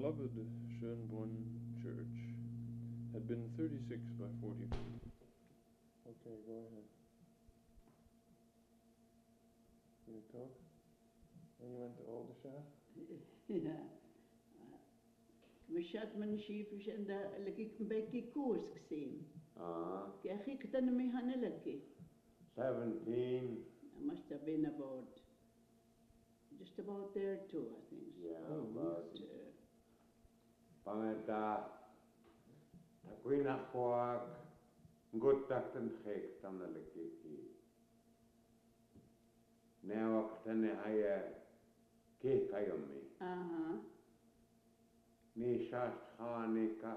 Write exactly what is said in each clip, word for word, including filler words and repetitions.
beloved Schönbrunn church had been thirty-six by forty feet. Okay, go ahead. You talk? When you went to Aldershot? Ja. مشات من شي فيش عند لقيك بيكي كورس كسيم. Ah, كي أخي كتن ميهان لقي. seventeen. Must have been about, just about there too, I think. Yeah, Oh, about. But, uh, Pameta, takwina kuak, nguttakten khek tamna lekiki. Neawak tane haya ke kayomi. uh-huh. Ni shast khanika.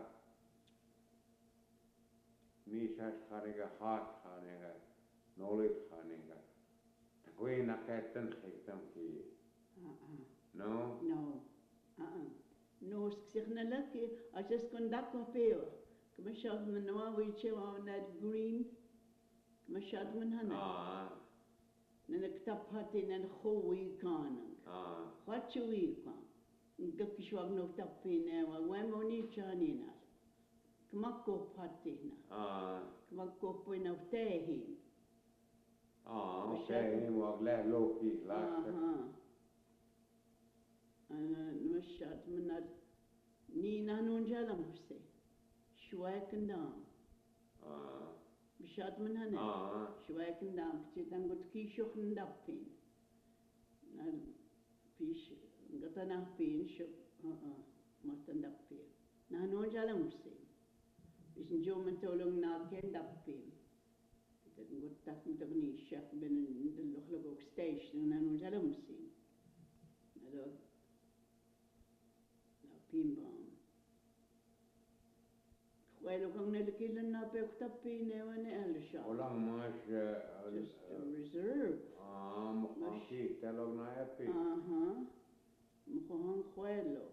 Ni shast khanika hat khanika. Nolit khanika. Takwina ketten khek tamki. Uh-uh. No? No. Uh-uh. No, sksichna lucky. I just kon dakko peo. Kama shad man noa wiche wa that green. Kama shad man hana. Ah, Nana ktap hati nana khowi kanang. ah. Khachu wi kan. Ngak shwag no tap pine wa wemo ni chani na. Kama ko pati na. Ah, Kama ko pina tehi. ah, Bashad- okay, wag le loki last. Uh-huh. أنا نمشات من نينا نونجالم بسي شوية كندام Ah, بشات من هنا ah. شوية كندام كتير تنقول كي شوخ ندبين نال فيش قطنا فين شو آه آه ما تندبين نحن نونجالم بسي بيش نجو من تولون ناكين دبين تنقول تاكن تغني الشيخ بين ندلو خلقوك ستيشن نحن نونجالم بسي هذا Pimbam. Well, kung nalikilan na pe kutapi ne wane Aldershot. Olang mas Just a reserve. ah mukhashi talog na epi. Uh-huh. Mukhang khwelo.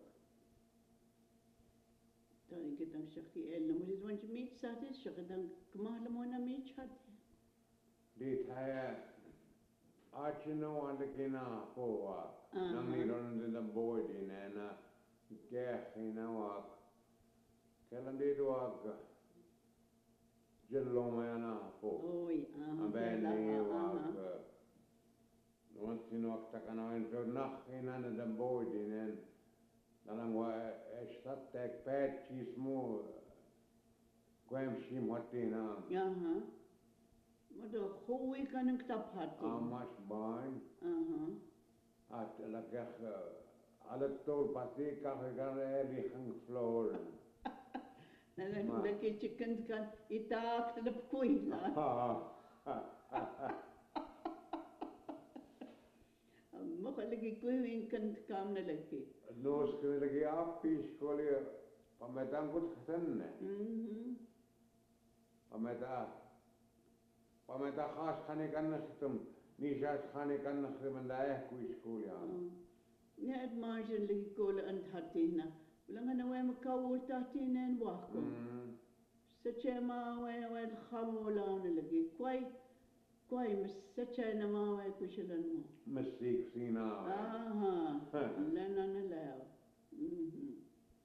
Tani kitang shaki el na mulit wanch meet satis shakitang kumahla mo na meet chati. Dit haya achino andekina poa. Uh-huh. Nang ni ron din the board in and keh inawak. Kailan dito wag jello mayana po. Oi, uh-huh. Aben ni wag Uh-huh. nuan sinuak takana en so nach inan the board in and dalang wa estat tek pet chismo kwem shim hatina. Uh-huh. Mado khuwi kanang tapati. Amas bain Uh-huh. at lagach alatol pati kakagare di hang floor. Nana Ma. laki chicken kan itak telep kui la. Mo lagi kui wing kan kam na lagi. Nos kene lagi api skoli pametang kut khatenne. Mhm. Pameta pameta khas khane kan nakhtum nishat khane kan nakhtum dae ku skoli an. Ne at margin lagi kola ant hatina. Ulang ana wa makawul tatina en wako. Mm. Sache ma wa wa khamola na lagi kwai kwai mas sache na ma wa kushalan mo. Mystic sina. Aha. Lana na lao. Mhm.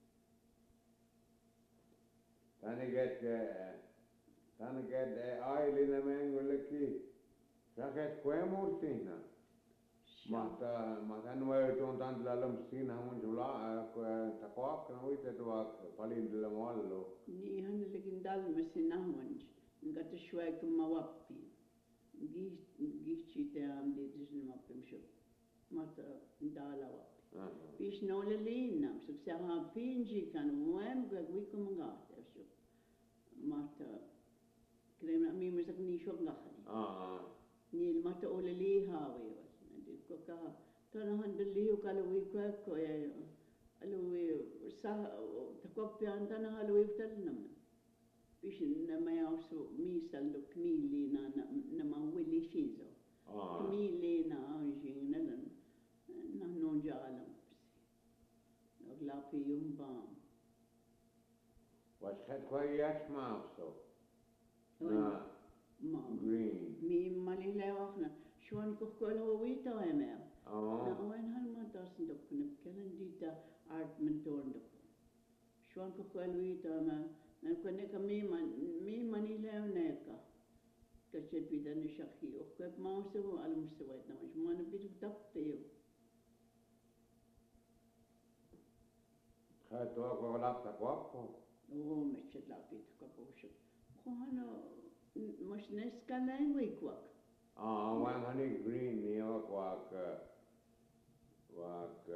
Tani get tani get ailina menguleki. Saket kwemurtina. Mata mata nuai tuon tan dalam sina mun jula takwak na wite tuak palin dalam wallo. Ni han laging dal masinawan ngata shway kum mawapi gi gi chite am de disn mapim sho mata dala wapi bish no le lina so sa ha pinji kan wem ga wi kum ngata sho mata krem na mi mesak ni sho ngahani Ah. ni mata ole li ha we was na ko ka tan han de li ka le wi ko ko ya alo sa takwap yan tan halo iftal naman bish na mayaso misal do kmili na na ma wili shizo Ah. kmili na anjing na lan na non jalam naglapi yung bam Was het kwayas mauso. Oy. Na ma green. mi malilewach na shwan ko ko lo wi to emel na Oh. oen han ma das ndok ne kelen dita art mentor ndok Shuan ko ko luita ma na ko ne ka mi man mi mani leo neka. Ka chet bida ni shaki o ko ma se o alum se wait na mas mo na bidu tapte. Ka tuo ko lapta kuappo. O me chet la bit ko po shuk. Ko hana mas neska language kwak. Ah, wan hani green ni o kwak wak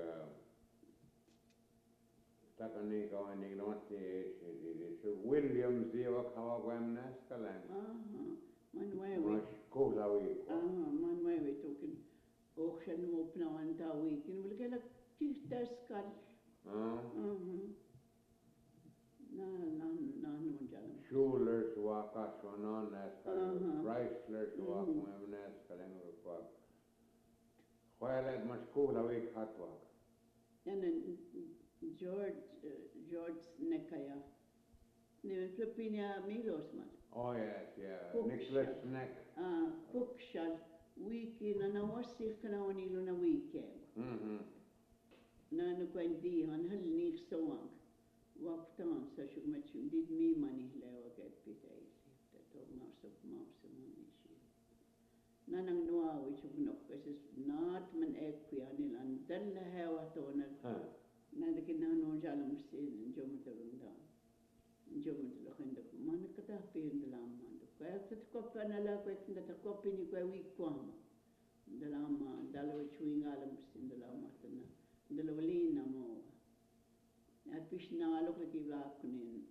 takani ka wani gnoti so Williams di o kawa kwam naskalan. Aha, man wai Mas ko la wi. aha, man wai we token. O shen mo pna wan ta week in wil kela tista skal. Ah. Mhm. Na na na no jalam. Schulers waka shonon naskalan. Uh-huh. Chryslers wak Mhm. kwam naskalan kwak. Khwalet mas ko la wi khatwak. En en George uh, George Nekaya. Ne Filipinia Milos man. Oh yes, yeah. Cook Nicholas shop. Neck. Ah, Bookshop weekend na na wasi kana wani lo na weekend. Mhm. Na na kwendi han hal ni sawang. Waktan sa shuk machun did me money lewa get pitay. That of mouse of mouse of money shi. Na nang noa which of no kasi not man ekwi anil an dalla hewa tona. Huh. Na de kina no jalam sin jomu tarunda. Jomu de khanda man kata pin de lam man. Kaya kat ko panala ko kinda ta ko pini ko wi kwama. De lam man dalo chewing alam sin de lam matana. De lo lina mo. At pish na alok la ki vla kunin.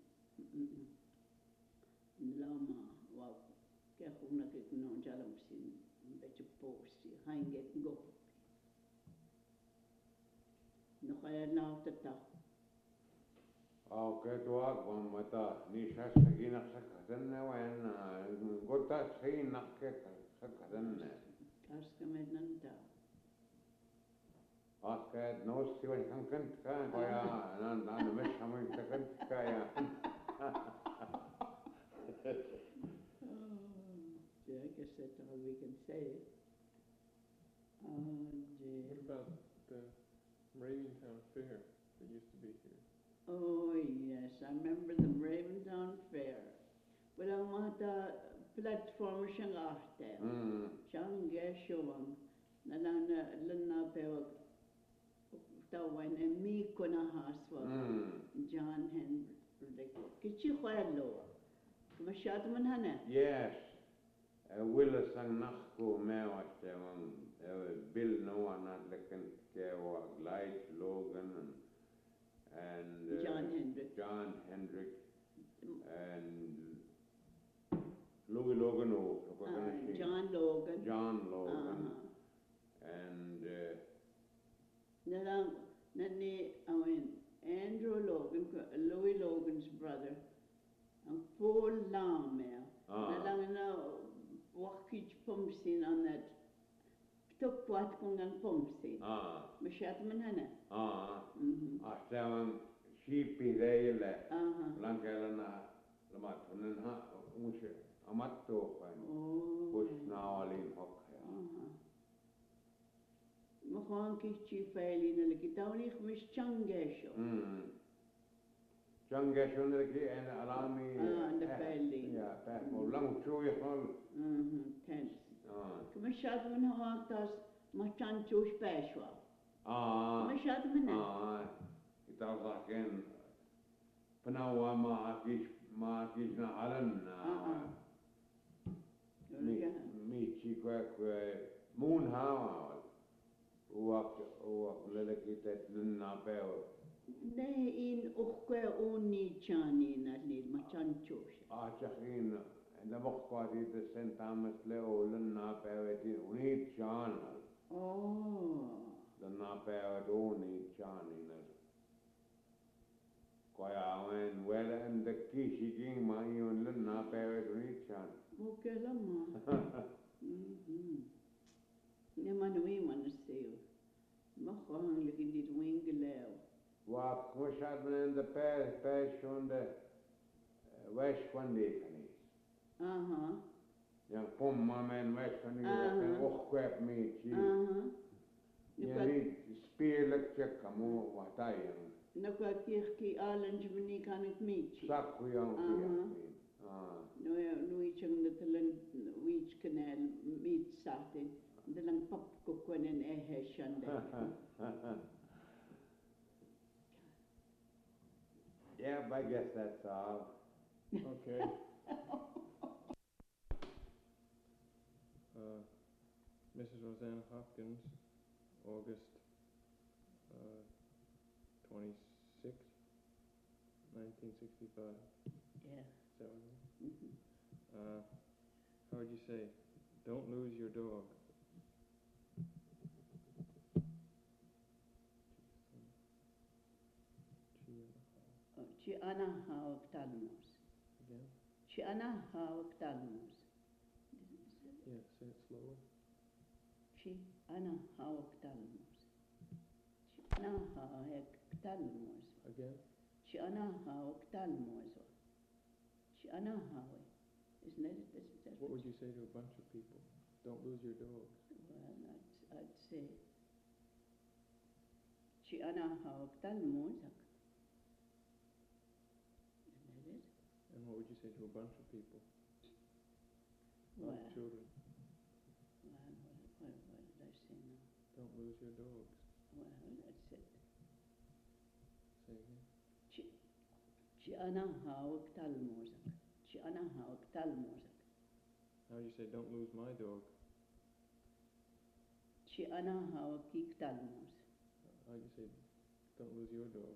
De lam wa kaya ko na ke no jalam sin. Bechu posi hange go. No kaya na tata. Okay, tuak wan mata ni shas sagina sakatan na wan gota sayin nakke sakatan na. Kaska med nanta. Aska no si wan kan kan ka kaya nan nan me shamin sakan kaya. Yeah, I guess that's all we can say. Uh, What about the Raventown Fair that used to be here? oh yes, I remember the Raventown Fair. Wala mata platform siyang arte. Hmm. Siyang geshowang nalana lana pewa tawan e miko na haswa Hmm. John Hendrick. Kichi khwalo. Masyado man hana. Yes. Willis ang nakko mewa siya Bill Noah not lekin kewa Light Logan and and uh, John Hendrick. John Hendrick and Louis Logan oh, Uh, John Logan. John Logan Uh-huh. and uh, Nalang nani awin Andrew Logan, Louis Logan's brother, and Paul Lamel. ah, Nalang na wakij pumsin on that. Tuk wat kung ang pumsin. ah, Masyat man hana. ah, Mhm. astawan sheepy leile Aha. lankela na lamatunan ha unshe amatto kwan Oh. push nawalin hokya. Aha. Mukhang kichi faili na lagi tawli khmish changesho. Mm. Changesho nilki en alami. Ah, and the faili. Yeah, peh mo lang chuy hol. Mhm. Tense. Ah, Masyado man hawak tas machan chush peshwa. ah, Masyado man na. ah. Itaw sakin penawa maakis maakis na alam na. Ah, Mi mi chikwa kwa moon hawa. Uwak uwak lelaki tet na peo. Ne in ukwe uni chani na lid machan chush. Achakin na mokwadi de Saint Thomas Leo na peo eti uni chan. Oh. The na peo et uni chan na. Kaya wen wela and the kishi king ma yun na peo et uni chan. Okay lama. Mhm. Ne manui manaseo. Makhang lagi dit wingleo. Wa kushad men the pe pe shon the west one day kanis. Aha. Yang pom ma men west one day Uh-huh. kan okwep mi chi. Aha. Yang ni spear lek check kamu watai yang No ka kirki alanj mni kanit michi. Sakkuja on Aha. kiehtiin. Aa. No ja nuichang natalan wich kanal mit saatin. Dalang papkukwanen ehe shande. Yep, I guess that's all. Okay. Uh, Missus Rosanna Hopkins, August uh, twenty-sixth, nineteen sixty-five. Yeah. Is that what it is? Mhm. Uh, how would you say, don't lose your dog? Oh, Chi ana hawak talmos. Again? Chi ana hawak talmos. Yeah, say it slower. Chi ana hawak talmos. Chi ana hawak talmos. Again? Chi ana hawak talmos. Chi ana hawak. Isn't that it? That's, that's What would you say to a bunch of people? Don't lose your dog. Well, I'd, I'd say Chi ana hawak talmos. Isn't that it? And what would you say to a bunch of people? Well, Like children. well, what, what, what did I say now? Don't lose your dogs. Well, that's it. Say again. Chi, chi ana hawak talmos. Chi ana hawak talmos. How do you say, don't lose my dog? Chi ana hawak ik talmos. How do you say, don't lose your dog?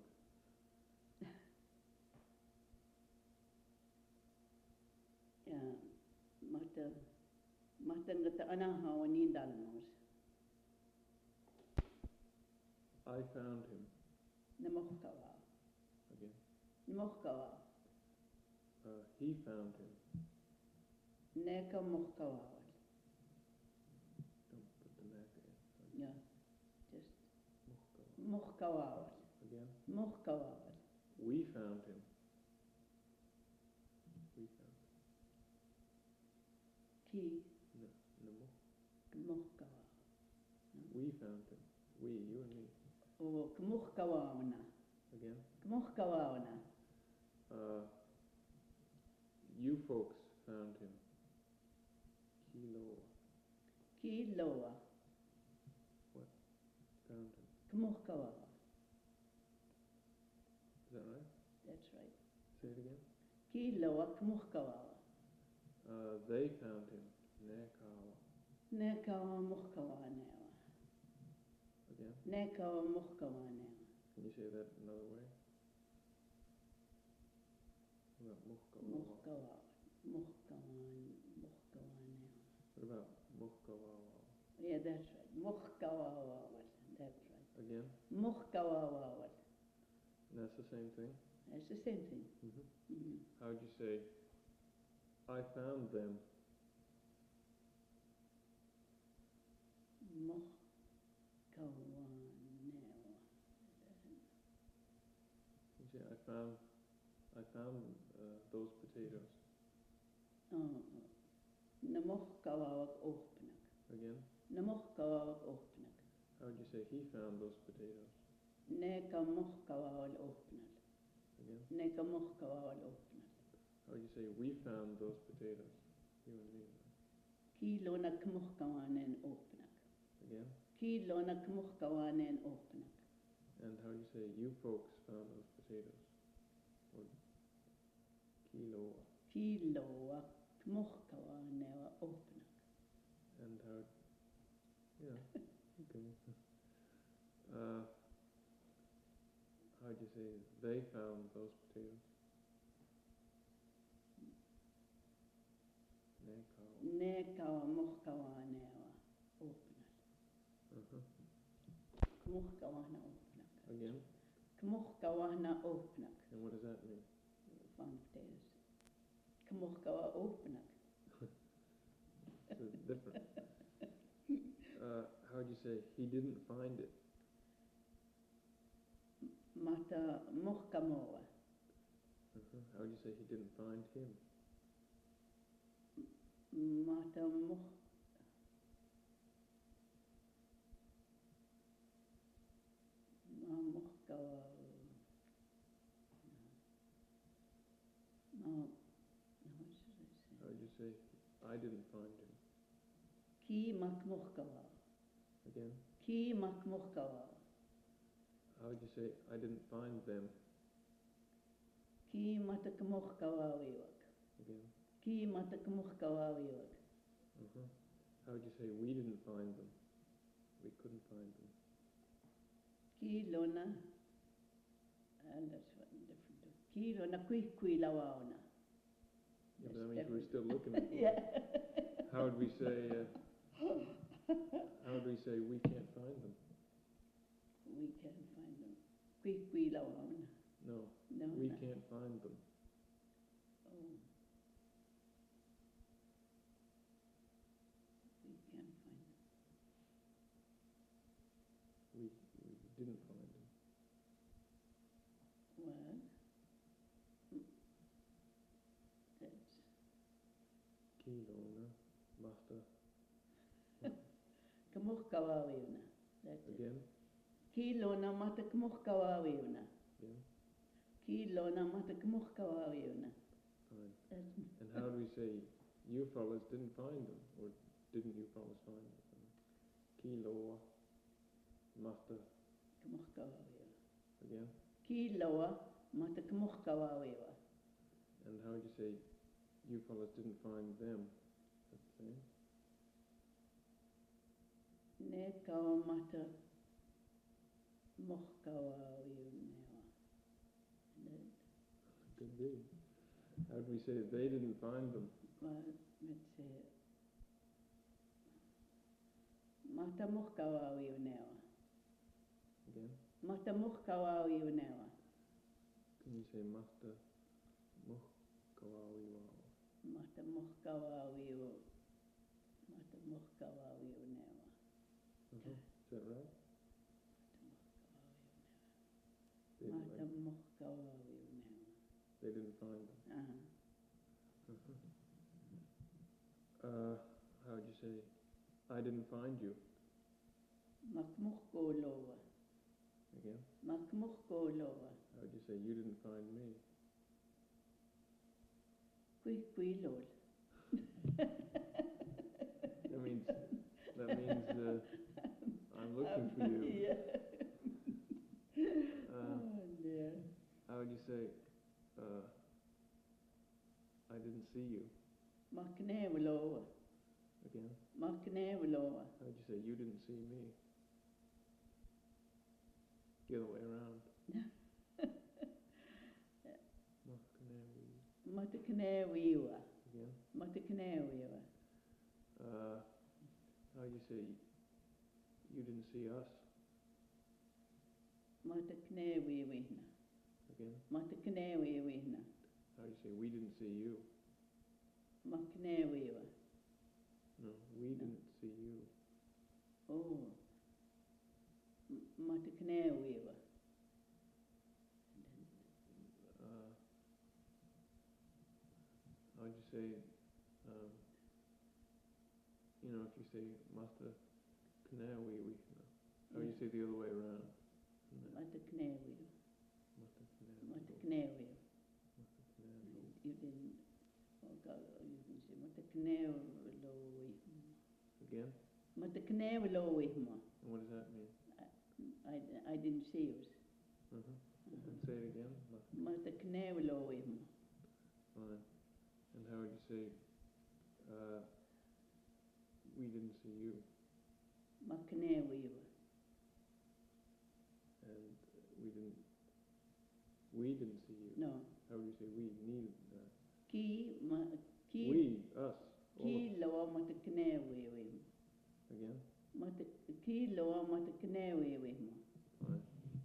Yeah, mata, mata ngata ana hawa ni dalmos. I found him. Namohkawa. Again. Namohkawa. Uh, he found him. Neka mohkawa. Don't put the neck in. Yeah, just Muhkawa. mohkawa. Again. Mohkawa. We found him. We found him. Ki No, no muh. mohkawa. We found him. We, you and me. O kmohkawa na. Again. Kmohkawa na. Uh, you folks found him. Kilo. Ki loa. Found him. Kmohkawa. Is that right? That's right. Say it again. Ki loa kmohkawa. Uh, they found him. Nekawa. Neka mohkawa newa. Again. Neka mohkawa newa. Can you say that another way? What about muhkawa? Mohkawa. Mohkawa. Mohkawa newa. What about muhkawa? Yeah, that's right. Mohkawa. That's right. Again? Mohkawa. And that's the same thing? That's the same thing. Mm-hmm. Mm-hmm. How would you say, I found them? Mohkawa newa. You say, I found, I found uh, those potatoes. Oh, namohkawa ohpnak. Again? Namohkawa ohpnak. How would you say, he found those potatoes? Neka mohkawa ohpnak. Again? Neka mohkawa ohpnak. How would you say, we found those potatoes? You and me. Kilo na kmohkawanen ohpnak. Again? Kilo na kmohkawanen ohpnak. And how do you say, you folks found those potatoes? Or kilo. Kilo kmohkawanewa ohpnak. And how, you know, you can, uh, how do you say, they found those potatoes? Nekawa. Neka mohkawanewa ohpnak. Uh-huh. Kmohkawana ohpnak. Again? Kmohkawana ohpnak. And what does that mean? Found potatoes. Kmohkawa ohpnak. So it's different. Uh, how would you say, he didn't find it? Mata mohkamoa. Uh-huh. How would you say, he didn't find him? Mata moh... Ma mohkawa... say, I didn't find him? Ki mak muhkawa. Again? Ki mak muhkawa. How would you say, I didn't find them? Ki matak muhkawa wiwak. Again? Ki matak muhkawa wiwak. Uh-huh. How would you say, we didn't find them? We couldn't find them. Ki lona, and that's one different. Ki lona kui kui lawaona. Yeah, but That's that means we're different. still looking at them. Yeah. How would we say, uh, how would we say, we can't find them? We can't find them. Kui kui lawaona. No, No, we no. can't find them. Oh. We can't find them. We, we didn't find them. Well, mm, that's Kilona, Masta. kamuhkawawiuna. That's it. Again? Ki lona mata kamuhkawawiuna. Again? Ki lona mata kamuhkawawiuna. Fine. That's And how do we say, you fellas didn't find them? Or didn't you fellas find them? Kiloa, Masta. kamuhkawawiuna. Again? Ki loa mata kamuhkawawiwa. And how would you say, you fellas didn't find them? That's the same? Ne kawa mata muhkawawiunewa. That, Could be. How would we say, they didn't find them? well, let's say mata muhkawawiunewa. Again? Mata muhkawawiunewa. Can you say Masta Muh Kawawiwawa? Mata muhkawawiu. Mata muhkawawiunewa. Uh-huh. Is that right? They, Mata like, muhkawawiunewa. they didn't find them. Uh-huh. Uh-huh. Uh, how would you say, I didn't find you? Makmuhkolowa. Again? Makmuhkolowa. How would you say, you didn't find me? Kui kui lol. That means, that means, uh, I'm looking for you. Yeah. Uh, Oh dear. how would you say, uh, I didn't see you? Maknevlowa. Again? Maknevlowa. How would you say, you didn't see me? The other way around. Mahkanawi. Mataknewiwa. Again? Mataknewiwa. Uh, how would you say, you didn't see us? Mataknewiwihna. Again? Mataknewiwihna. How would you say, we didn't see you? Maknewiwa. No, we didn't see you. Oh. M- Mataknewiwa. Uh, how would you say, um, you know, if you say Masta Kanawi, we, how would you say the other way around? Mataknewiwa. Masta Kanawi. Mataknewiwa. Masta Kanawi. You didn't. Oh God, you can say Mataknewlowihma. Again? Mataknewlowihma. And what does that mean? I, I didn't see yours. Uh-huh. And say it again. Masta. Mataknewlowihma. Fine. And how would you say, uh, we didn't see you? Maknewiwa. And we didn't, we didn't see you. No. How would you say we? Neither. Uh, Ki ma ki we, us. All ki of- loa mataknewihma. Again? Matak ki loa mataknewihma. Fine.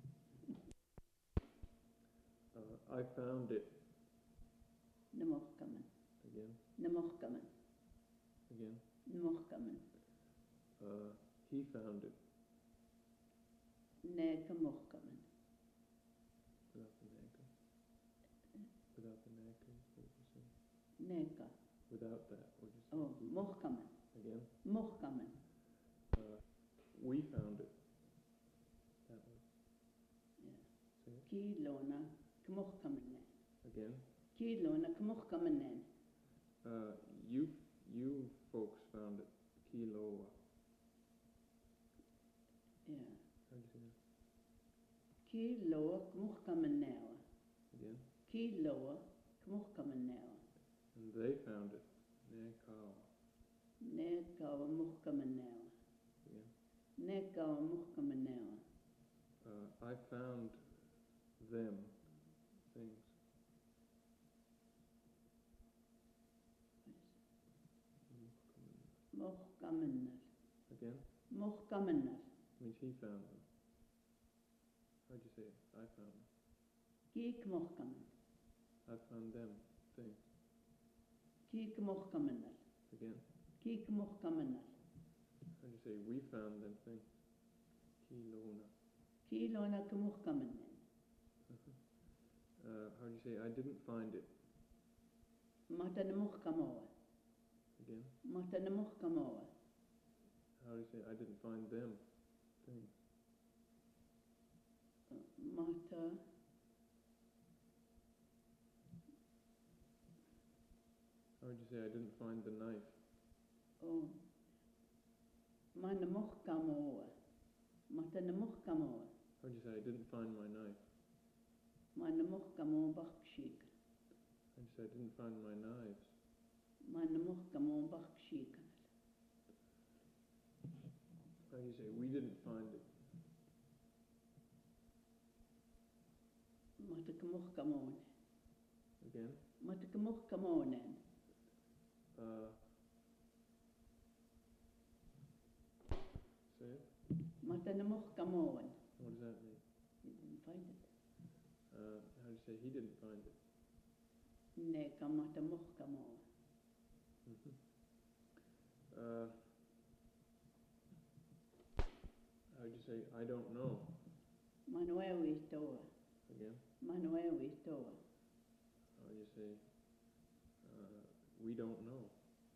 Uh, I found it. Namohkaman. Again? Namohkaman. Again? Namohkaman. Uh, he found it. Neka mohkaman. Without the naka. Without the naka, what would you say? Neka. Without that, what would you say? Oh, mohkaman. Again? Mohkaman. Uh, we found it. That way. Yeah. Say it. Ki lona kmohkaman. Again? Ki lona kmohkaman. Uh, you, you folks found it Kiloa. Yeah. How do you say that? Kiloa kmuhkamenewa. Again? Kiloa kmuhkamenewa. And they found it Nekawa. Nekawa muhkamenewa. Again? Nekawa muhkamenewa. Uh, I found them things. Muhkamenel. Again? Muhkamenel. Means he found them. How'd you say it? I found them. Kik muhkamen. I found them things. Kik muhkamenel. Again? Kik muhkamenel. How'd you say we found them things? Kilona. Kilona kmuhkamenen. Uh, how do you say I didn't find it? Matan muhkamoa. Again? Matan muhkamoa. How do you say I didn't find them things? Mata. How would you say I didn't find the knife? Oh. Man muhkamoa. Matan muhkamoa. How would you say I didn't find my knife? Man muhkamoa bakshik. How would you say I didn't find my knives? Man muhkamoa bakshik. How do you say we didn't find it? Matak muhkamone. Again? Matak muhkamonen. Uh, say it. Matan muhkamoen. What does that mean? You didn't find it. Uh, how do you say he didn't find it? Neka mata muhkamoa. Mm-hmm. Uh, how do you say I don't know? Manuewi toa. Again? Manuewi toa. How do you say uh, we don't know?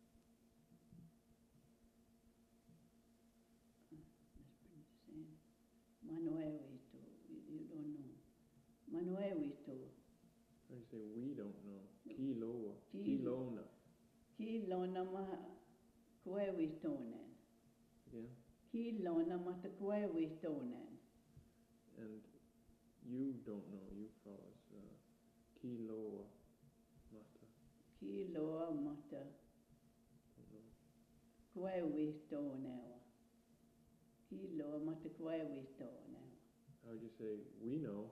Manuewi toa. You, you don't know. Manuewi toa. How do you say we don't know? Kiloa. Ki- Kilona. Kilona ma kwewi tonen. Again? Kilona mata kwewi tonen. And you don't know, you fellas. Uh, Kiloa. Mata. Kiloa mata Don't know. kwewi tonewa. Kiloa mata kwewi tonewa. How would you say we know?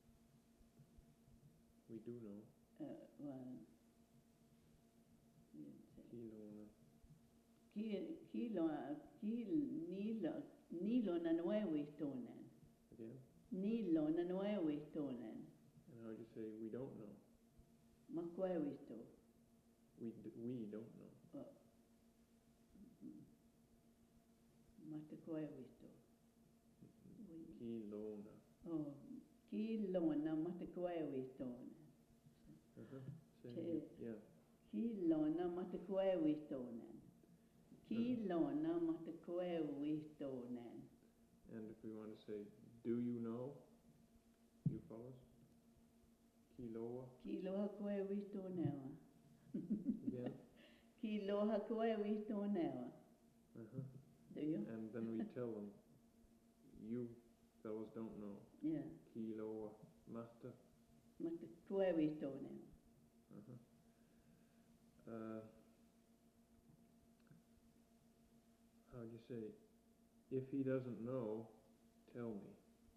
We do know. Uh, well, you say. Kilona. Ki- Kilo, kil, nilo, nilo na nuewi tonen. Again? Nilo na nuewi tonen. And how would you say we don't know? Makwewi to. We d- we don't know. Mata kwewi to. Kilona. Oh, kilona mata kwewi tonen. Uh-huh. Say Te- it. Yeah. Kilona mata kwewi tonen. Kilona mata kwewi tonen. And if we want to say, do you know? You fellas? Kiloa. Kiloha kwewi tonewa. Again? Kiloha kwewi tonewa. Uh-huh. Do you? And then we tell them, you fellas don't know. Yeah. Kiloa. Mata. Mata kwewi tonewa. Uh-huh. Uh, how do you say, if he doesn't know, tell me.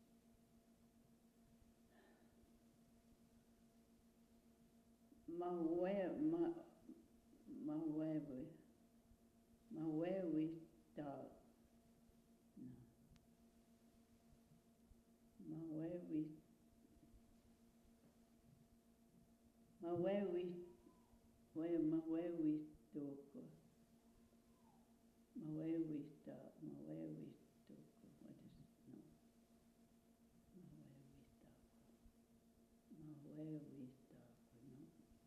Mawe, ma, mawewe, mawewe ta, no. Mawewe, mawewe, we, mawewe toko. Mawewe ta, mawewe toko. What is it? No. Mawewe ta. Mawewe ta, no.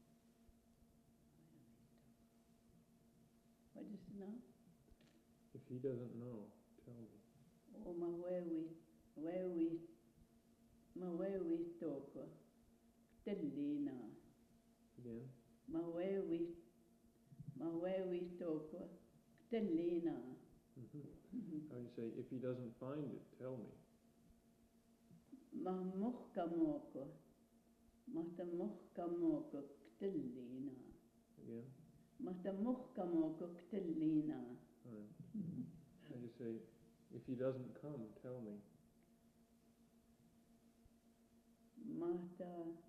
What is it now? If he doesn't know, tell me. Oh, mawewe, wewe, mawewe toko. Tellina. Again? Mawewe ma wewistoku ktellina. Mm-hmm. How do you say, if he doesn't find it, tell me? Ma muhkamoko, mahta muhkamoko ktellina. Again? Mahta muhkamoko ktellina. Alright. How do you say, if he doesn't come, tell me? Mahta,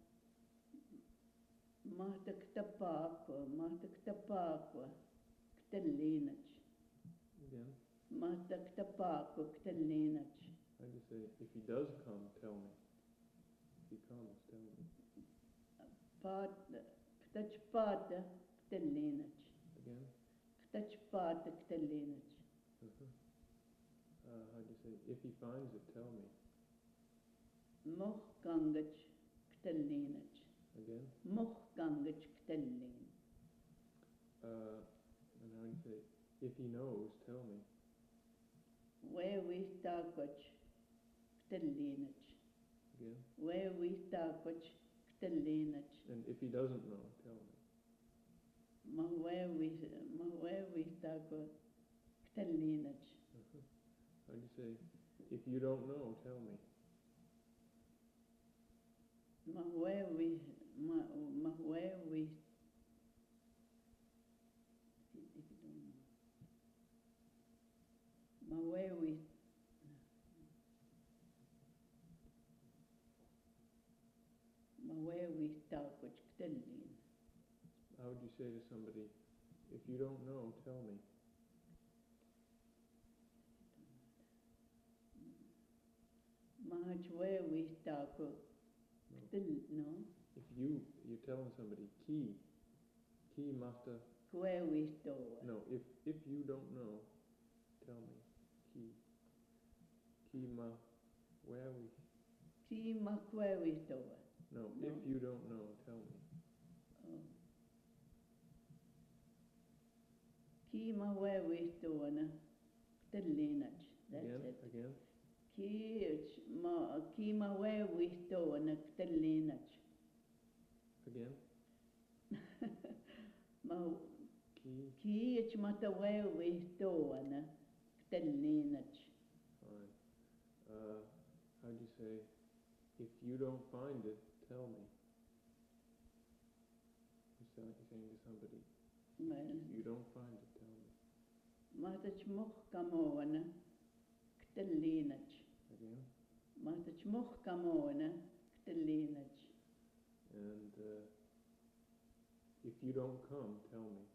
mahta ktapako, mahta ktapako ktellinach. Again? Mahta ktapako ktellinach. How do you say, if he does come, tell me? If he comes, tell me. Pata, ktachpata ktellinach. Again? Ktachpata ktellinach. Uh-huh. Uh, how do you say, if he finds it, tell me? Muhkangach ktellinach. Again? Muhkangach ktellin. Uh, and how do you say, if he knows, tell me? Wewistakwach ktellinach. Again? Wewistakwach ktellinach. And if he doesn't know, tell me? Ma wewistakwa ktellinach. Uh-huh. How do you say, if you don't know, tell me? Ma wewi, ma ma wewi. If you don't know. Ma wewi. Ma wewistakwach ktellin. How would you say to somebody, if you don't know, tell me? Mahach wewistakwa ktel, no? If you, you're telling somebody, ki, ki mafta, Kwewistowa. no, if, if you don't know, tell me, ki, ki ma, where we, Ki ma kwewistowa. no, No. if you don't know, tell me. Oh. Ki ma wewistowa na ktellinach. That's Again, it. again, Ki ma ki ma wewistowa na ktellinach. again, Ma ki, ki ich mata wewistowa na ktellinach. fine. Uh, how'd you say, if you don't find it, tell me? You sound like you're saying to somebody, Well, if you don't find it, tell me. matach muhkamowa na ktellinach. Again, Matach muhkamowa na ktellinach. and uh, if you don't come, tell me.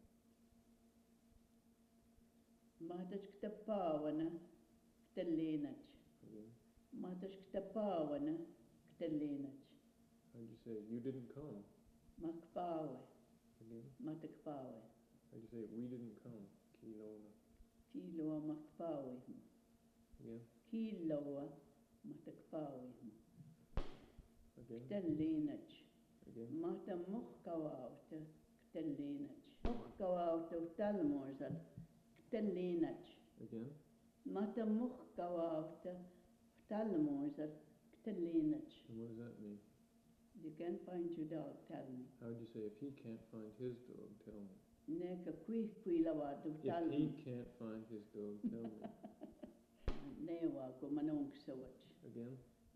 Matach ktapawa na ktellinach. Again, Matach ktapawa na ktellinach. how'd you say, you didn't come? Makpawe. Again, Matakpawe. how'd you say, we didn't come? Kilona. Kilowa makpawe. Again, Kilowa matakpawe. again, Ktellinach. again, Mata muhkawawta ktellinach. Muhkawawta talmorzal ktellinach. again, Mata muhkawawta talmorzal ktellinach. and what does that mean? You can't find your dog, tell me. How'd you say, if he can't find his dog, tell me? Neka kwi kwilawadu If talmo. he can't find his dog, tell me. Newa ko manong sawach. Again,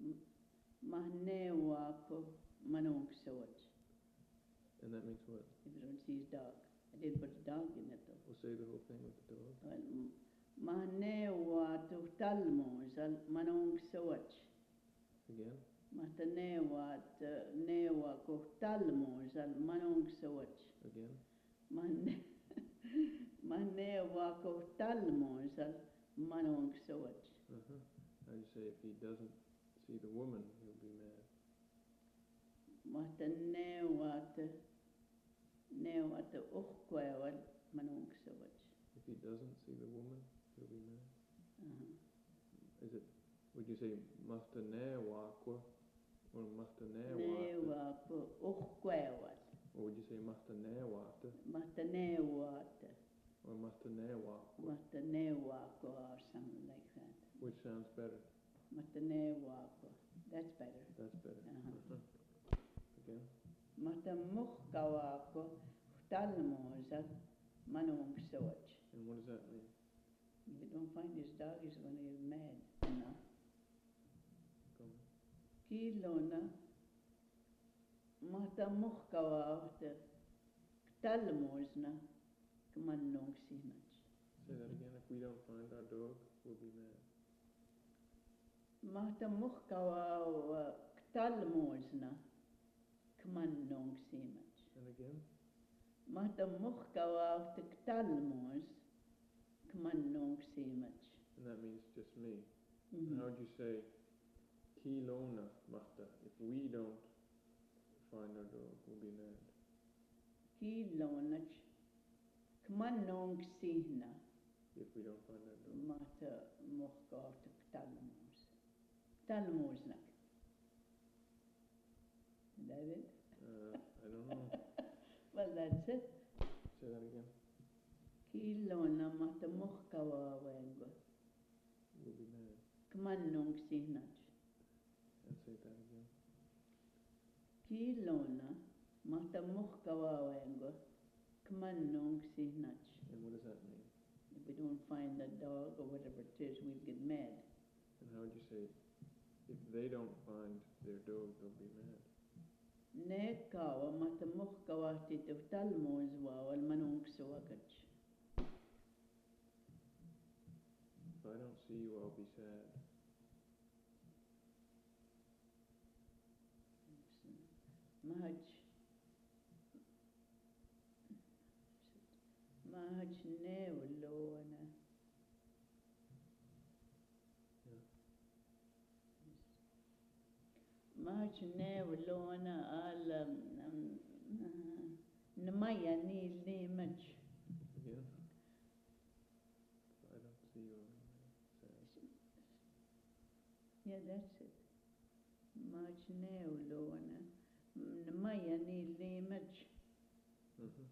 Mahnewa ko manong sawach. and that means what? If you don't see his dog. I didn't put a dog in it though. We'll say the whole thing with the dog. Well, m- mahnewa to talmo zal manong sawach. Again, Mahtanewa to newa ko talmo zal manong sawach. again, Mahne mahnewa ko talmo zal manong sawach. uh-huh. How'd you say, if he doesn't see the woman, he'll be mad? Mahtanewa to newa to ukhkwewal manong sawach. If he doesn't see the woman, he'll be mad? Uh-huh. Is it, would you say, mafta newakwa, or mafta newata? Newa ko ukhkwewal. Or would you say mafta newata, Mahtanewata. or mafta newakwa? Mahtanewako or something like that. Which sounds better? Mahtanewako. That's better. That's better. Uh-huh. Again, Mahtamuhkawako talmozal Manong Sawach. And what does that mean? If you don't find his dog, he's going to get mad. You know? Go on. Ki lona mahta muhkawa after talmosna kmanong sinach. Say that again. If we don't find our dog, we'll be mad. Mahta muhkawa talmosna kmanong sinach. And again? Mahta muhkawa after talmos kmanong sinach. And that means just me. Mhm. How would you say, ki lona machta? If we don't find our dog, we'll be mad. Ki lonach kmanong sina If we don't find our dog. mahta muhkawa after talmos. Talmosnak. Is that it? Uh, I don't know. Well, that's it. Say that again. Ki lona mahta muhkawa wengo We'll be mad. kmanong sinach. And say that again. Ki lona mahta muhkawa wengo kmanong sinach. And what does that mean? If we don't find the dog or whatever it is, we'll get mad. And how would you say, if they don't find their dog, they'll be mad? Ne kawa mahta muhkawa tito talmos wawal manong suwakach. If I don't see you, I'll be sad. Mahaj Mahaj nevlona. Mahaj nevlona al namaya nil nimach. Again? If I don't see you, I'll be sad. Yeah, that's it. Mahaj nevlona namaya nil nimach. Mm-hmm.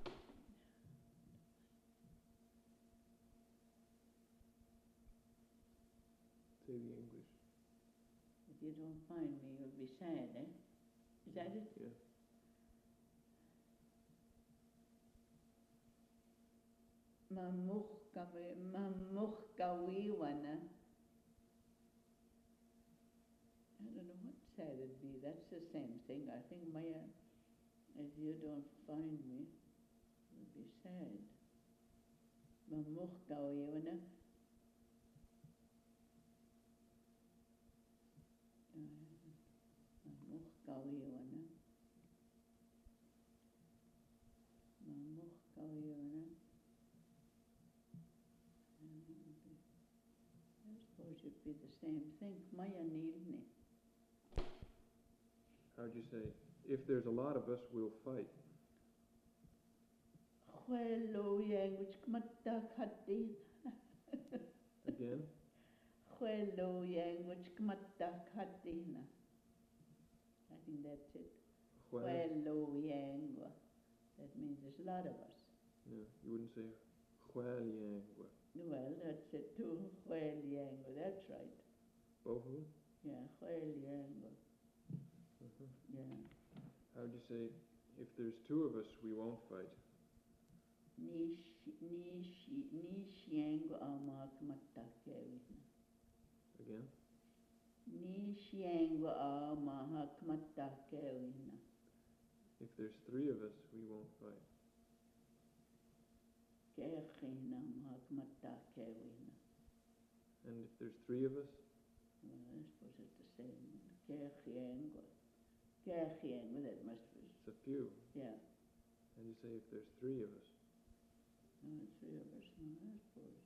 Say the English. If you don't find me, you'll be sad, eh? Is that it? Yeah. Mamuhkawiwana. I don't know what sad it'd be. That's the same thing. I think Maya, if you don't find me, you'll be sad. Mamuhkawiwana. Mamuhkawiwana. Mamuhkawiwana. I suppose it'd be the same thing. Maya nilni. How'd you say, if there's a lot of us, we'll fight? Hello, yang which kmatta khati. Again? Hello, yang which kmatta khatina. I think that's it. Well, Hello, yang. That means there's a lot of us. yeah, you wouldn't say huelyangwa. Well, that's it too. Well, yang. That's right. Both of them? Yeah, well, yang. Uh-huh. Yeah. How'd you say, if there's two of us, we won't fight? Nish, nish, nish yang ama kmatta kevina. Again? Nish yang ama kmatta kevina. If there's three of us, we won't fight. Kechina ma kmatta kevina. And if there's three of us? Well, I suppose it's the same. Kechiengo. Kechiengo, that must be. It's a few. Yeah. And you say if there's three of us. No, three of us, no, I suppose.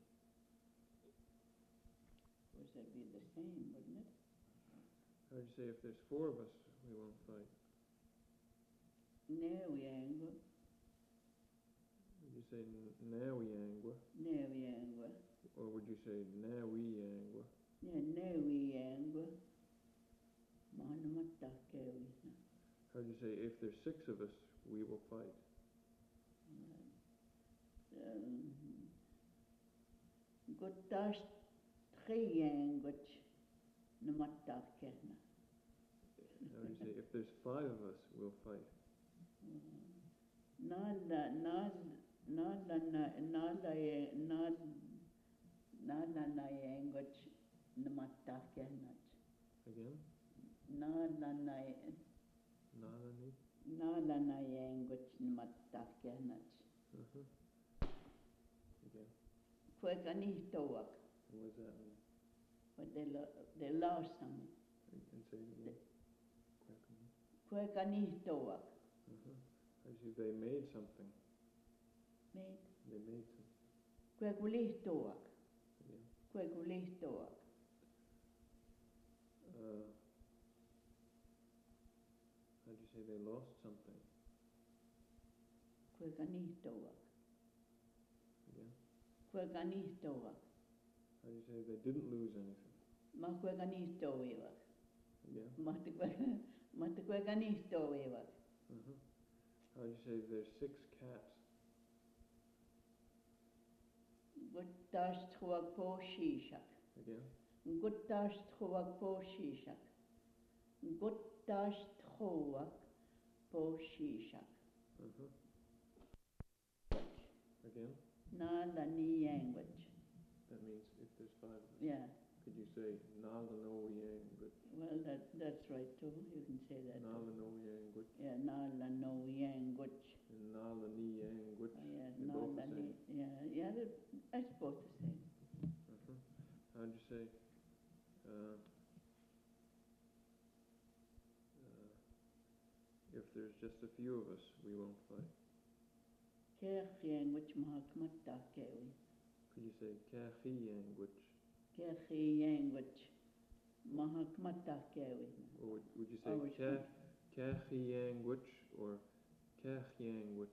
Suppose that'd be the same, wouldn't it? How'd you say if there's four of us, we won't fight? Newiango. Would you say nawiangwa? Newiango. Or would you say nawiangwa? Yeah, newiango. Manamatta kevina. How'd you say if there's six of us, we will fight? Guttas triangot namatta kevina. How'd you say if there's five of us, we'll fight? Nal, nal, Naalana naalaye naal naalanayengoch namattakianach. Again? Naalanay Nalani? naalanayengoch namattakianach. Uh-huh. Again. Kuekanihtoak, And what does that mean? but they lo- they lost something. And, and say it again. Quackity. Kuekanihtoak, Uh-huh. Actually, they made something. made. They made something. Kuekulihtoak, Again. kuekulihtoak. Uh, how'd you say they lost something? Kuekanihtoak, Again. kuekanihtoak. How do you say they didn't lose anything? Ma kuekanihtoivat. Again. Mahti kue- mahti kuekanihtoivat. Uh-huh. How do you say there's six cats? Guttaastuak poshishak. Again. Guttaastuak poshishak. Guttaastuak poshishak. Uh-huh. Again. Naalani language. That means if there's five of us. Yeah, Could you say Nalanoyang good? well, that, that's right too. You can say that too. Nalanoyang good Yeah, Naalano language. and Nalaniyang good? Oh, yeah, They're both the Naalani. same. Yeah, yeah, that- that's both the same. Uh-huh. How'd you say? Uh, uh, if there's just a few of us, we won't fight. Kerch language mahakmatta kewi. Could you say Kahiyang good? Kerch language mahakmatta kewi. Or would, would you Oh, say which Ka one? Kahiyang good or Kahyang good?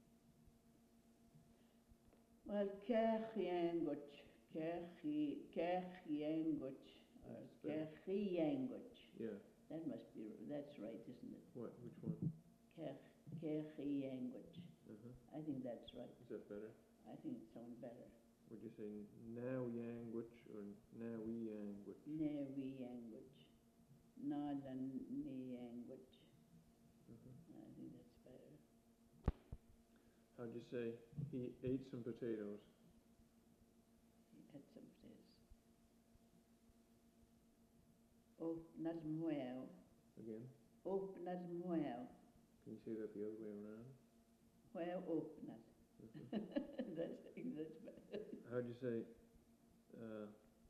Well, kerch language, kerch, kerch language, or That's better. kerch language. Yeah. That must be, that's right, isn't it? What? Which one? Kerch, kerch language. Uh-huh. I think that's right. Is that better? I think it sounds better. Would you say Naoyang good or Nawiyang good? Nevi language, Nalan language. Uh-huh. I think that's better. How'd you say he ate some potatoes? He had some says. Oh, not muel. Again? Oh, not muel. Can you say that the other way around? Well, oh, not. Uh-huh. That's, I think that's better. How'd you say, uh,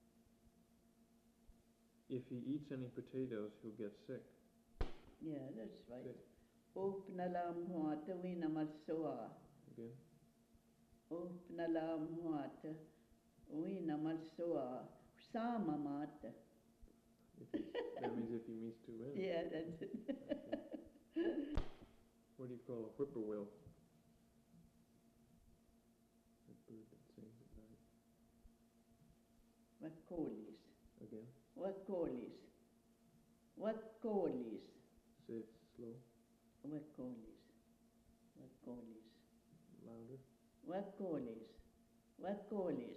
if he eats any potatoes, he'll get sick? Yeah, that's right. Say- Oh, pnalam huata wina malsoa. Again? Oh, pnalam huata wina malsoa. Sama mata. If he, that means if he meets two ends. Yeah, that's it. Okay. What do you call a whippoorwill? That bird that sings at night. What coolies? Again? What coolies? What coolies? Say it slow, What coolies? What coolies? louder. What coolies? What coolies?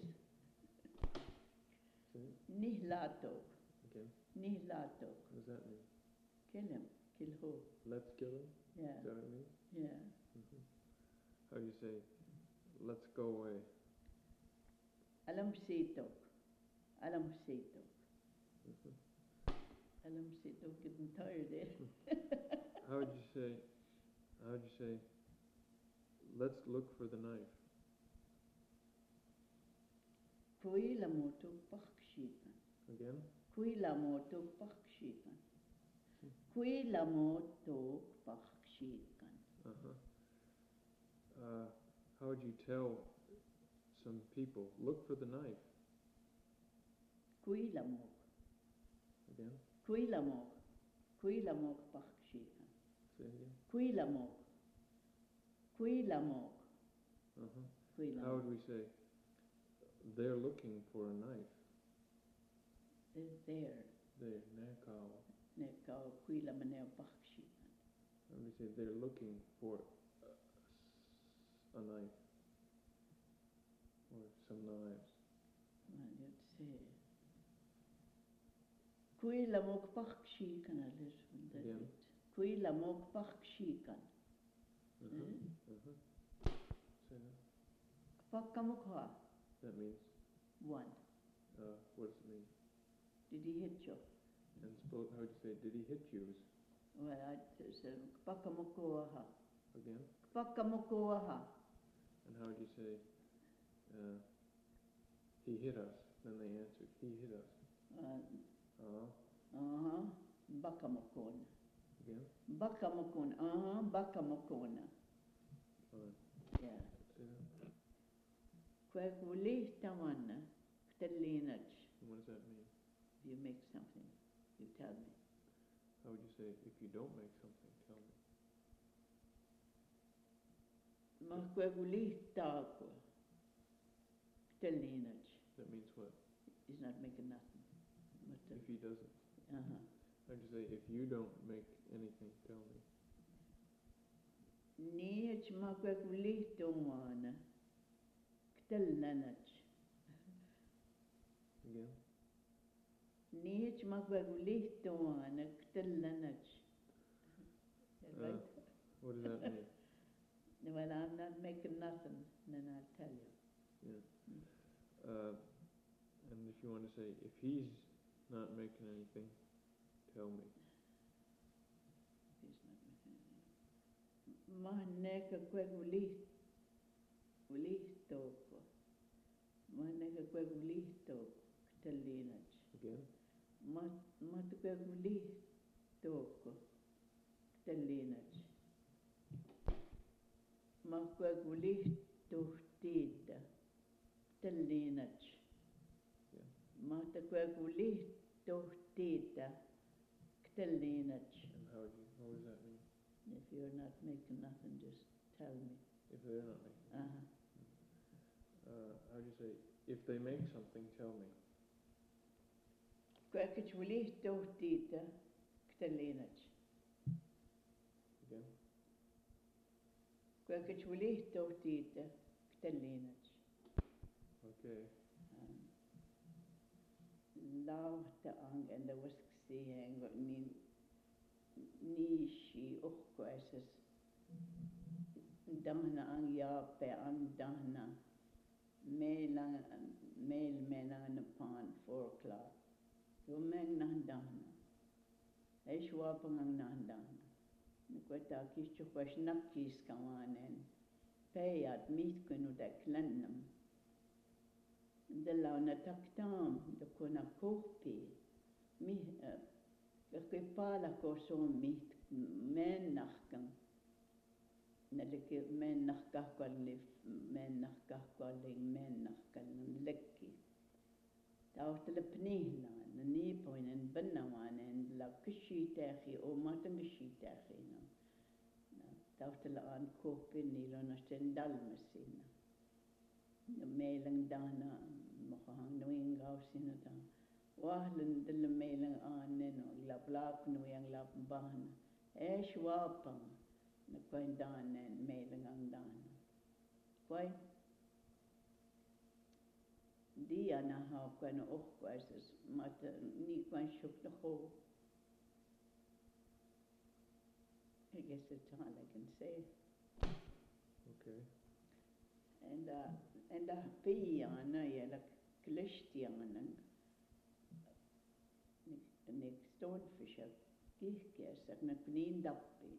Say it Nihlatok. again. Nihlatok. What does that mean? Kill him. Kill who? Let's kill him? Yeah, Is that what it means? yeah. Mm-hmm. How do you say, let's go away? Alam sitok. Alam sitok. Mm-hmm. Alam sitok. Getting tired eh? How would you say, how would you say, let's look for the knife? Kui la motok pakshikan. Again? Kui la motok pakshikan. Kui la motok pakshikan. Uh-huh. Uh, how would you tell some people, look for the knife? Kui la mok. Again? Kui la mok. Kui la mok pakshikan. Say it again? Kui la mok. Kui la mok. Uh-huh. Kui la How mok. would we say, they're looking for a knife? They're there. They, nakao. Nekao kui la maneo pakshikan. How would we say, they're looking for a, a knife? Or some knives? Well, you'd say. Kui la mok pakshikan alis. Again? Kui la mok pakshikan. Uh-huh. Eh? Uh-huh. Say that. Pakkamukha, That means, one. uh, what does it mean? Did he hit you? And spo- how would you say, did he hit you? Well, I said pakkamukha. Again? Pakkamukha. And how would you say, uh, he hit us? Then they answered, he hit us. Uh Uh-huh. huh. Bakkamukun. Again? Bakkamukun. Uh huh. Bakkamukun. Fine. Yeah. Say that. Kwekuli tawana. Ktelinach. And what does that mean? You make something. You tell me. How would you say, if you don't make something, tell me? Ma kwekuli taku. Ktelinach. That means what? He's not making nothing. If he doesn't. Uh huh. How would you say, if you don't make anything, tell me? Nich ma kwekuli tawana. Ktelinach. Again? Nich ma kwekuli tawana. Ktelinach. Uh, Right? what does that mean? Well, I'm not making nothing, then I'll tell you. Yeah. Uh, and if you want to say, if he's not making anything, tell me. He's not making anything. Mahneka kwek ulih, ulih toko. Mahneka kwek ulih toko. Ktelinach. Again? Mat mat kwek ulih toko. Ktelinach. Ma kwek ulih tohtida. Ktelinach. Yeah. Mata kwek ulih tohtida. Ktelinach. And how would you, what does that mean? If you're not making nothing, just tell me. If they're not making Uh-huh. uh, how would you say, if they make something, tell me? Kwekich ulih tohtida. Ktelinach. Again? Kwekich ulih tohtida. Ktelinach. Okay. Lauta ang en de waskisi en ni nishi ukkwaises dahna ang yape ang dahna melang mel menang na pan four o'clock yumeng nah dahna ay shwapang ang nah dahna nikweta kish chukwash nakis kawanen payat mit kunu da klannam dalaw na taktam da kuna kohpi mi ke pala ko so mi men nachkan na leke men nachka ko le men nachka ko le men nachkan lekki taw tele pnihla na ni poinen bannawan en la kishi tahi o matan kishi tahi no taw tele an kohpi ni lo na stendal masina na melang dana mohang nuing gaw sinata wahlan dil melang anen o la blak nuyang la bahna e shwapang na koin danen melang ang dana koi dia na ha ko na och kwaises mat ni kwan shuk the ho I guess that's all I can say. Okay. And uh, and uh, piyana yela klishtianan nek stonefish kihkes na pnin dappin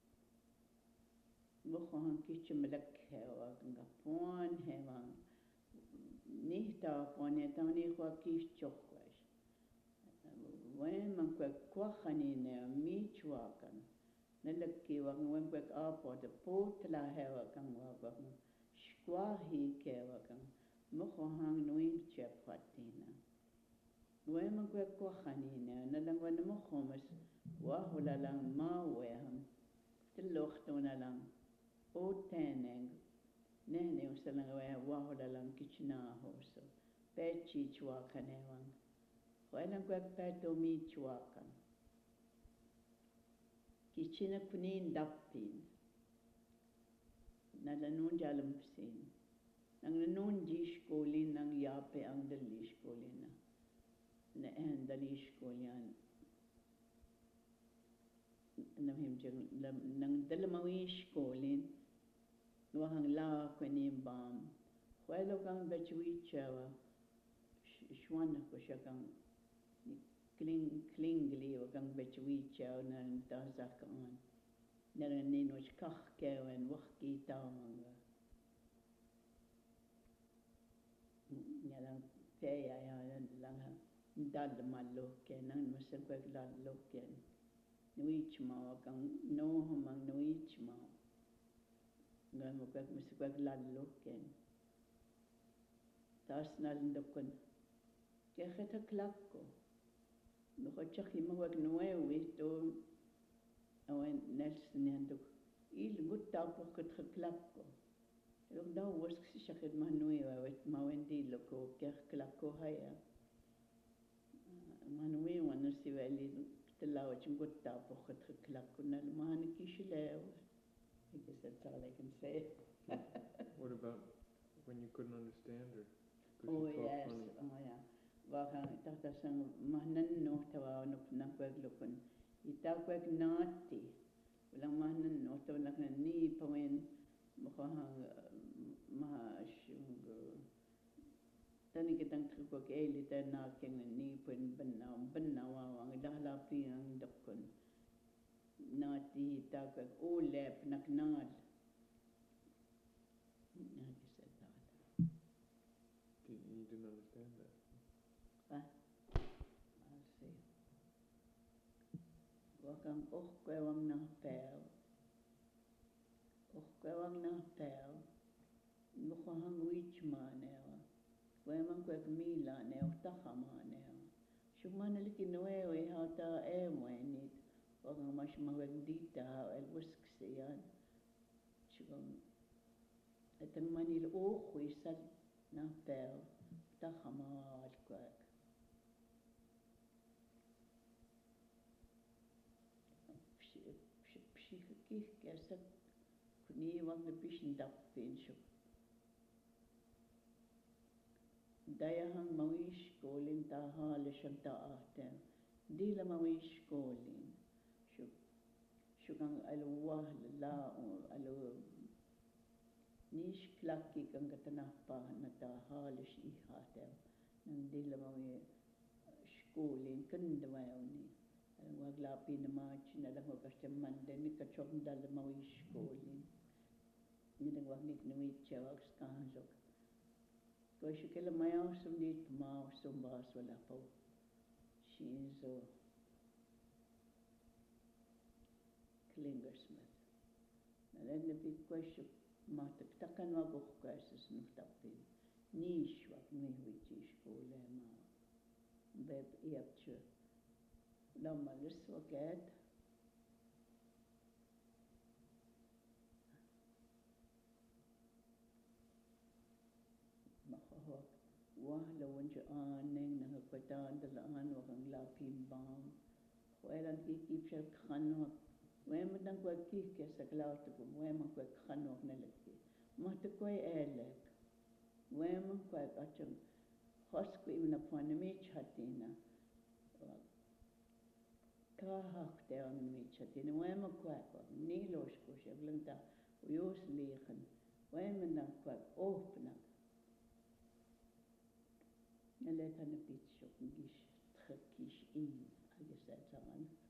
mohan kichmelak hewa nga pon hewa nihta pon etani kwa kichokwas wen man kwa kwakhani ne michwakan nalakki wa wen kwa apo de potla hewa kan wa wa skwahi kewa kan mokho hang nuin chepatina we man kwa kwakhani ne nalang wa mokho mas wa hulalang ma we ham tilochtona lang o teneng nene usalang we wa hulalang kichna hoso pechi chwa kanewang wa lang kwa peto mi chwa kan kichina kunin dappin nalanun jalam sin nang nanun di skolin nang yape ang dali skolin na na en dali skolian nam him jang nang dalamawi skolin wahang la kwenim bam Kwelo kang bechuichawa, shwana ko siya kang kling klingli o kang bechuichawa na dazakaan. Naran nino skachkewen wachki taanga. Naran teya ya lang dal maloke nan masakwek dal loke. Nuichma kang no mang nuichma. Ngan mo kwek masakwek dal loke. Tas nalindokon. Kaya kita klakko. Nukachaki mawag nuewi to awen Nelson yandok. Il gutta pokot klakko. Yung daw was kasi sakit manuewa wet mawendi loko kaya klakko haya. Manuewa na si wali talaw at yung gutta pokot klakko na lumahan kishilew. I guess that's all I can say. What about when you couldn't understand her? Could Oh she talk yes, funny? oh yeah. Baka tatasang mahnan no tawa no nakwag lukon. Itakwag nati. Walang mahnan no tawa nak na ni pawen mukhang mahashung. Tani kitang trukok eli tan na keng ni pen bennaw bennaw ang dahalapi ang dokon. Nati itakwag olep naknal. You, you didn't understand that. Ah, I'll see. Wakang ohkwewang na pel. Ohkwewang na pel. Mukhang wichma newa. Kwemang kwek mila newa tahama newa. Shumana liki nuewe hata ewe nit. Wakang mashmawag dita el wuskiyan. Shugam. Atang manil ohwi sal na pel. Tahama al kwek. Pshikikih kesak kuni wang na pishin dapin shuk. Dayahang mawish kolin tahale shag daaten. Dila mawish kolin. Shuk shukang aluwah la alu nish klaki kang katanapa na tahale shihaten. Nang dila mawish kolin kandawayoni. Waglapi na march na lang wagkasya mande ni kachok dal mawish kolin. Ni nang wagnik nuit chawag skanjok. Ko shikela mayaw sumdit maw sumbas wala po. Shinzo Klingersmith. Na lang na big question mataktakan wagok kwasis nuhtapin. Nish wag mi wichish kole ma. Beb iapche. Lama liswa ged. Mahawak. Wahla wunja aaning nangakwataan dalaan wakang lapim bang. Kwelan kikip siya kanwak. Wema nang kwa kikya sa klautakum. Wema kwa kanwak nalaki. Mahtakway elek. Wema kwa achang. Hosko imna panamich hatina. Kahak ang michatin, wema kwak, nilos ko siya, blanta, uyos lihan, wema nang kwak, opnak. Naleta na pitchok, gish, tchakish in, agis at saman.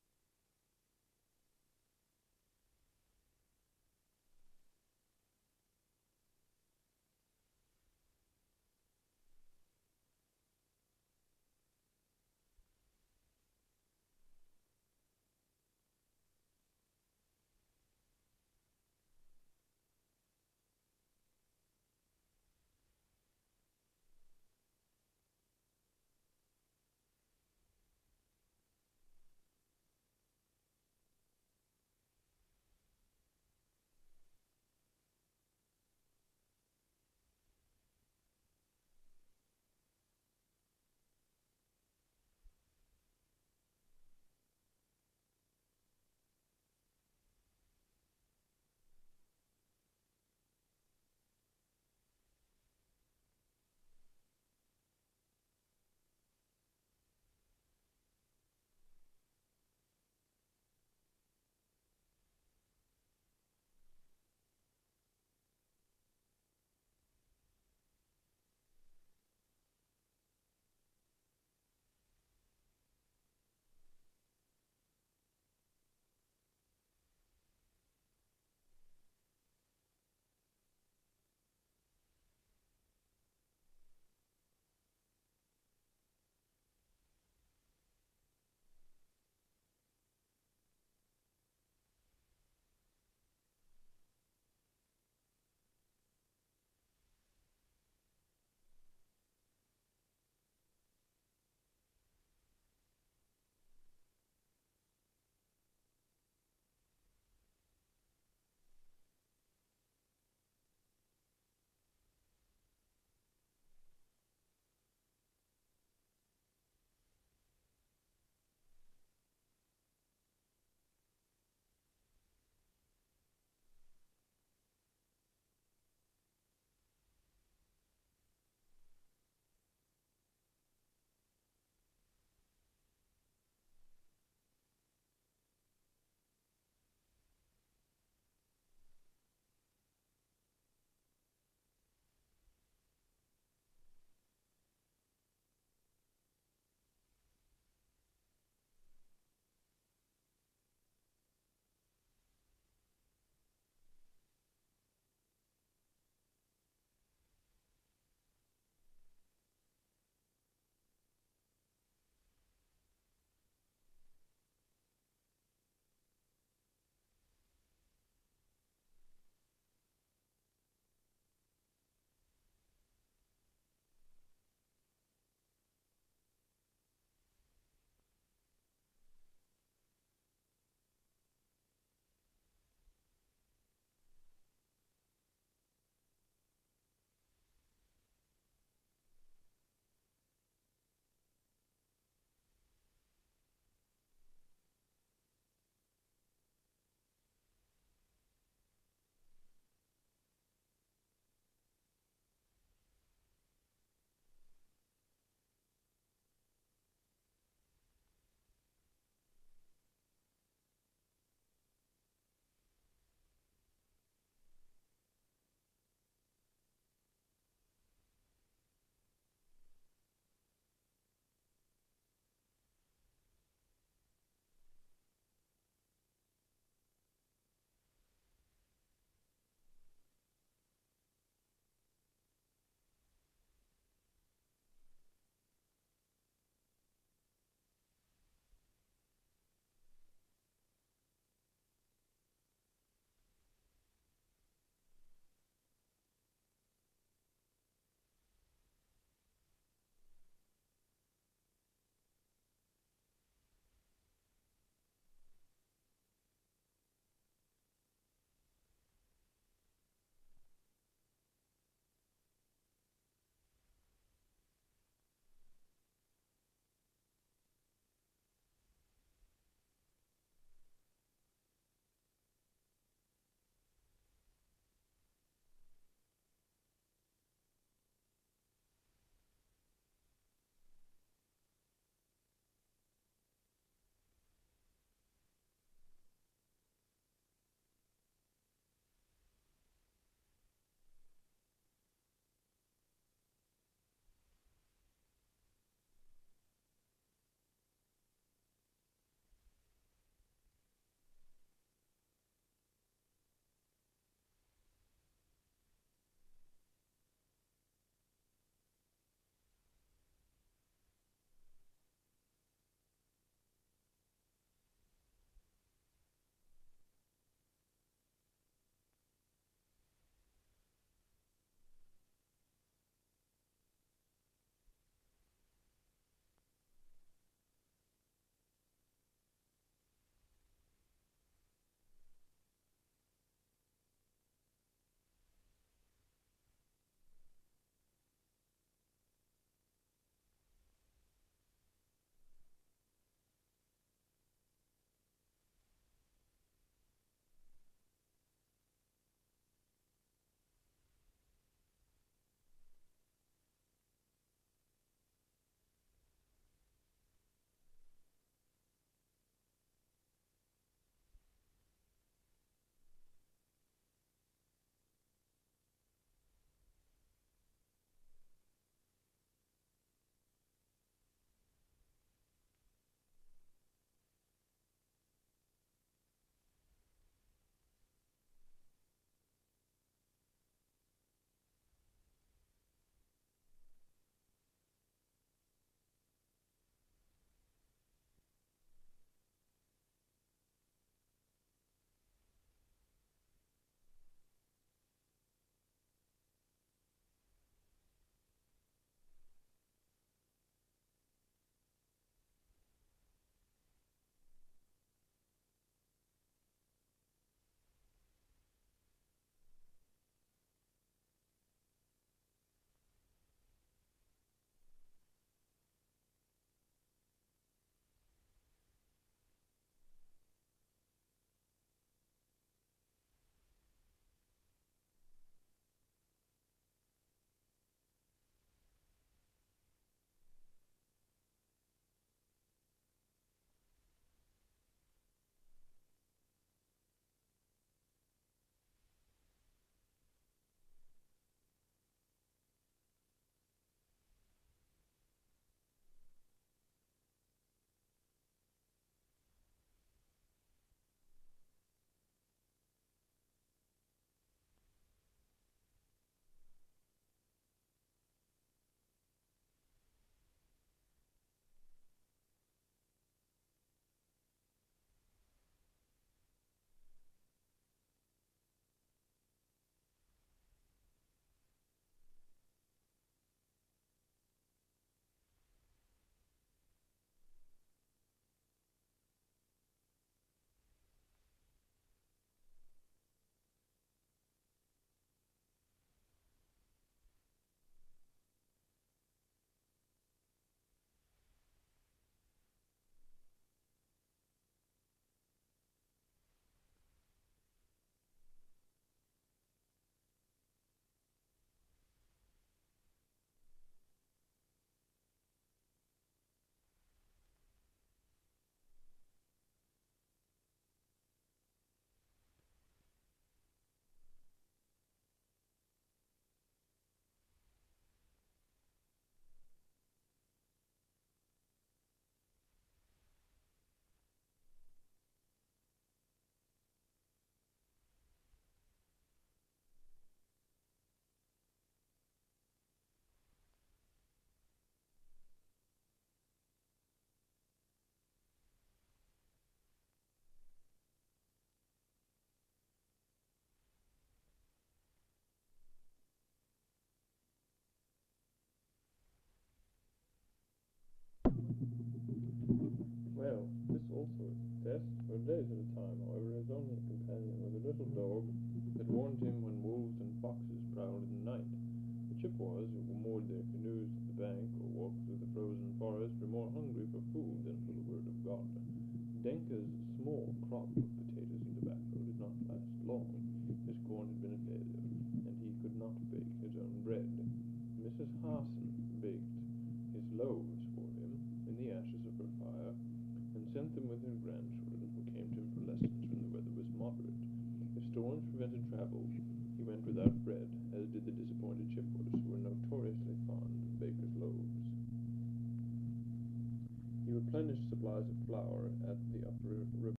Chippewas, who moored their canoes at the bank or walked through the frozen forest, were more hungry for food than for the word of God. Denka's small crop of potatoes and tobacco did not last long. His corn had been a failure, and he could not bake his own bread. Missus Harson baked his loaves for him in the ashes of her fire, and sent them with her grandchildren, who came to him for lessons when the weather was moderate. If storms prevented travel, he went without bread, as did the disappointed Chippewas, who were notoriously fond of baker's loaves. He replenished supplies of flour at the upper river